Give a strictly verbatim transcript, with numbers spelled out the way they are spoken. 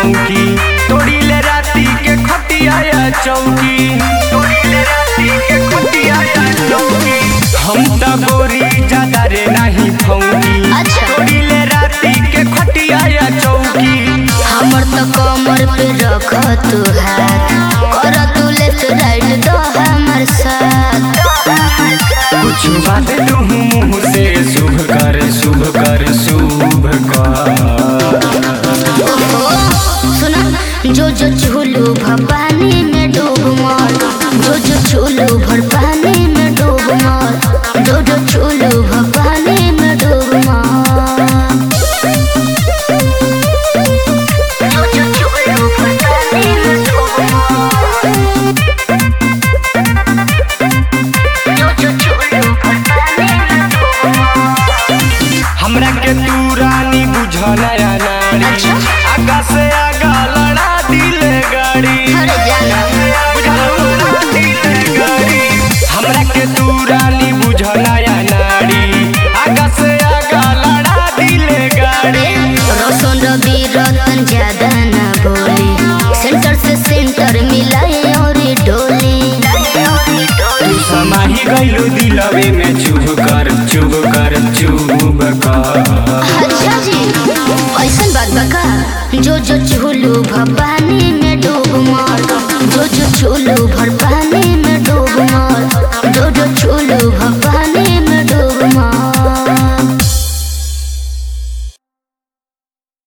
भौंकी तोड़ी ले राती के खटिया या चौकी तोड़ी ले राती के खटिया या चौकी हम त गोरी ज्यादा रे नहीं भौंकी तोड़ी ले राती के खटिया या चौकी हमर त कमर पे रख तू हाथ कर तू लेफ्ट राइट दो हमर साथ कुछ बात तू मुँह से शुभ कर शुभ कर शुभ कर सुना जो जो झूलू भवानी में डूब मर जो जो झूलू भर पानी में डूब मर जो जो झूलू भवानी में डूब मर जो जो झूलू भवानी में डूब मर जो जो झूलू भवानी में डूब मर हमरा के तू रानी बुझ नया नारी आगा से आगा लड़ा दिले गाड़ी अरे जाना लड़ा दिले गाड़ी हमरा के तू रानी बुझ नया नारी आगा से आगा लड़ा दिले गाड़ी रोशन रवि रतन ज्यादा न बोली सेंटर से सेंटर मिलाए और डोली तू समाही गइलू दिलवे में चुभ कर चुभ कर चुभ कर अच्छा जी ऐसा बात बका जो जो झूलू भवानी में डूब मर जो जो झूलू भर पानी में डूब मर जो जो झूलू भवानी